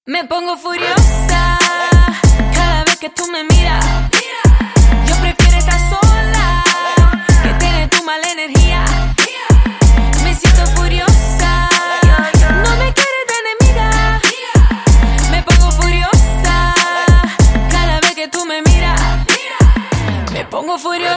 Me pongo furiosa cada vez que tú me miras. Yo prefiero estar sola que tener tu mala energía. Me siento furiosa, no me quieres de enemiga. Me pongo furiosa cada vez que tú me miras. Me pongo furiosa.